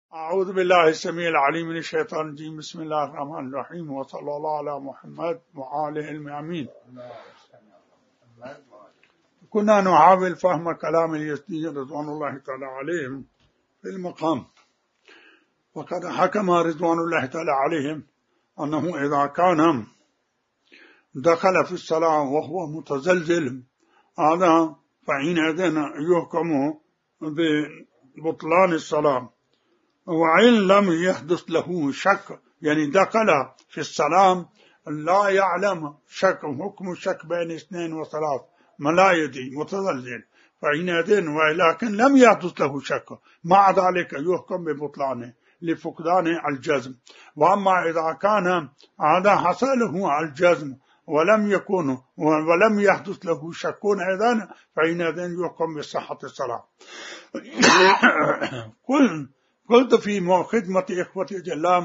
أعوذ بالله السميع العليم من الشيطان الرجيم. بسم الله الرحمن الرحيم، وصلى الله على محمد وآله المؤمنين. كنا نحاول فهم كلام اليزدي رضوان الله تعالى عليهم في المقام، وقد حكم رضوان الله تعالى عليهم أنه إذا كان دخل في الصلاة وهو متزلزل هذا فحينئذ يحكم ببطلان الصلاة، وإن لم يحدث له شك، يعني دخل في الصلاة لا يعلم شك، حكم الشك بين اثنين وثلاث، ما لا يدري متزلزل، فحينئذ ولكن لم يحدث له شك مع ذلك يحكم ببطلانه لفقدان الجزم. وأما إذا كان هذا حصل له الجزم ولم يحدث له شك أيضا فحينئذ يحكم بصحة الصلاة. قلت في خدمة إخوتي الجلام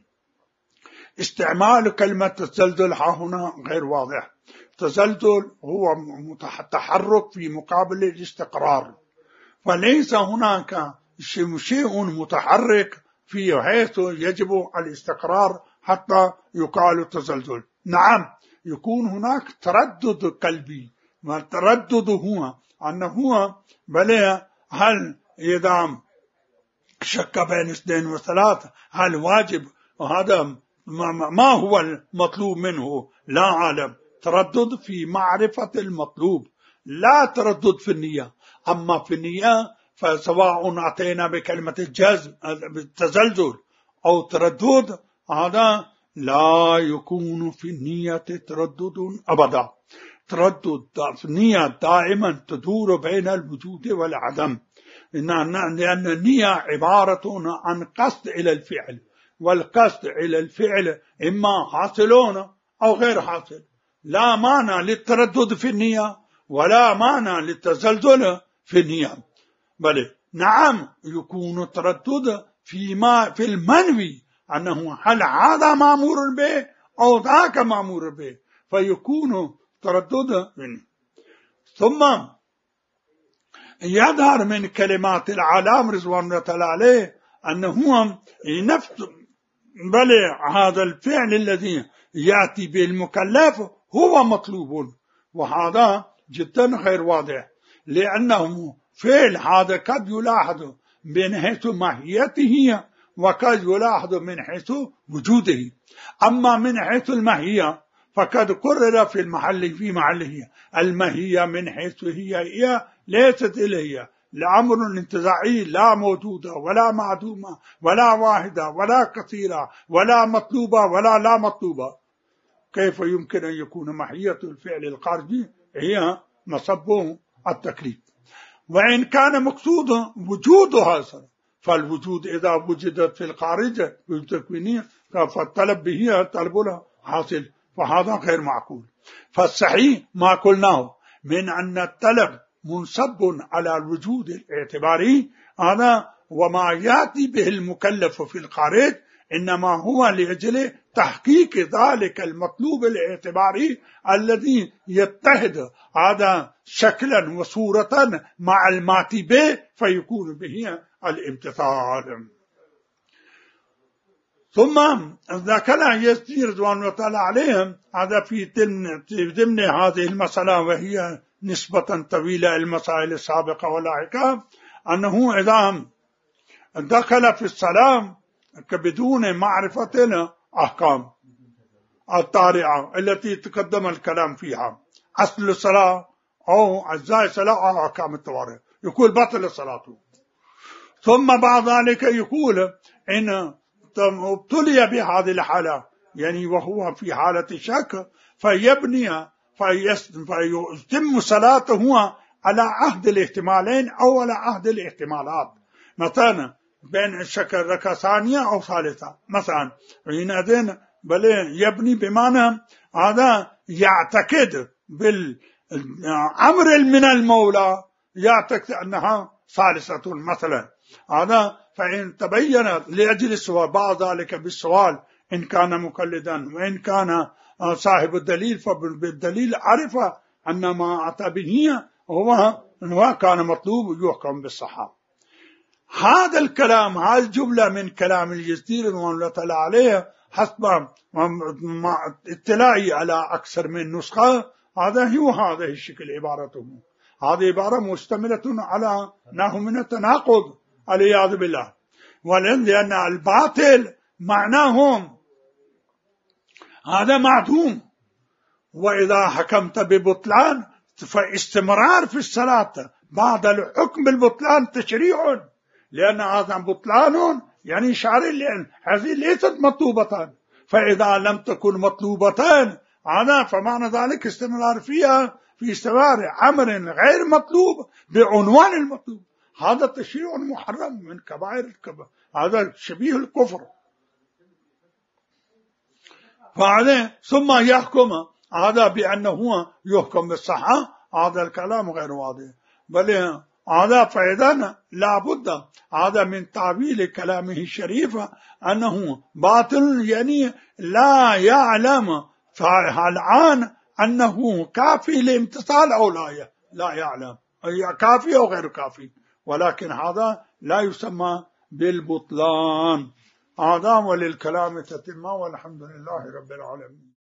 استعمال كلمة تزلزل هنا غير واضح. تزلزل هو تحرك في مقابل الاستقرار، فليس هناك شيء متحرك في حيث يجب الاستقرار حتى يقال تزلزل. نعم يكون هناك تردد قلبي، والتردد هو أنه بل هل إذا شك بين اثنين وثلاثة هل واجب، وهذا ما هو المطلوب منه لا عالم. تردد في معرفة المطلوب، لا تردد في النية. أما في النية فسواء أتينا بكلمة الجزم بالتزلزل أو تردد، هذا لا يكون في النية تردد أبدا. تردد في النية دائما تدور بين الوجود والعدم، لأن النية عبارة عن قصد إلى الفعل، والقصد إلى الفعل إما حاصلون أو غير حاصل. لا مانع للتردد في النية ولا مانع للتزلزل في النية، بل نعم يكون التردد في المنوي أنه هل هذا مأمور به أو ذاك مأمور به، فيكون تردد منه. ثم يظهر من كلمات العالم رضوان الله تعالى عليه أنه نفس بل هذا الفعل الذي يأتي بالمكلف هو مطلوب، وهذا جدا غير واضح، لأنه فعل هذا قد يلاحظ من حيث ماهيته وقد يلاحظ من حيث وجوده. أما من حيث الماهية فقد قرر في محله الماهية من حيث هي ليست إليه لأمر انتزاعي، لا موجودة ولا معدومة ولا واحدة ولا كثيرة ولا مطلوبة ولا لا مطلوبة. كيف يمكن أن يكون ماهية الفعل الخارجي هي مصب التكليف؟ وإن كان مقصود وجودها فالوجود إذا وجدت في الخارج بالتكوينية فالطلب به طلب له حاصل، فهذا غير معقول. فالصحيح ما قلناه من أن الطلب منصب على الوجود الاعتباري هذا، وما يأتي به المكلف في الخارج إنما هو لأجل تحقيق ذلك المطلوب الاعتباري الذي يتحد هذا شكلا وصورة مع الماتي به فيكون به الامتثال. ثم ذكر يزدي رضوان الله تعالى عليهم هذا في ضمن هذه المسألة، وهي نسبة طويلة المسائل السابقة واللاحقة، أنه إذا دخل في الصلاة بدون معرفة الأحكام الطارئة التي تقدم الكلام فيها، أصل الصلاة أو أجزاء الصلاة أو أحكام الطوارئ، يقول بطل الصلاة. ثم بعد ذلك يقول إن ابتلي بهذه الحالة، يعني وهو في حالة شك فيتم صلاته على عهد الاحتمالين أو على عهد الاحتمالات، مثلا بين الشك ركعة ثانية أو ثالثة مثلا، حينئذ بل يبني بمعنى هذا يعتقد بالأمر من المولى، يعتقد أنها ثالثة مثلا هذا، فإن تبين لأجل السؤال بعد ذلك بالسؤال إن كان مقلدا وإن كان صاحب الدليل فبالدليل عرف أن ما أتى به هو كان مطلوب يحكم بالصحة. هذا الكلام، هذه الجملة من كلام الجزيري رحمه الله عليه حسب اطلاعي على أكثر من نسخة، هذا هو هذا الشكل عبارته. هذه عبارة مشتملة على نحو من التناقض والعياذ بالله. لأن الباطل معناهم هذا معدوم، وإذا حكمت ببطلان فاستمرار في الصلاة بعد الحكم بالبطلان تشريع، لأن هذا بطلان يعني شرعي، لأن هذه ليست مطلوبة، فإذا لم تكن مطلوبتان هذا فمعنى ذلك استمرار فيها في استمرار أمر غير مطلوب بعنوان المطلوب، هذا تشريع محرم من كبائر الكبائر، هذا شبيه الكفر. فعليه ثم يحكم هذا بأنه يحكم بالصحة، هذا الكلام غير واضح، بل هذا فإذا لا بد هذا من تعبير كلامه الشريف أنه باطل، يعني لا يعلم الآن أنه كافي لامتصال أو لا يعلم كافي أو غير كافي، ولكن هذا لا يسمى بالبطلان. هذا وللكلام تتمة، والحمد لله رب العالمين.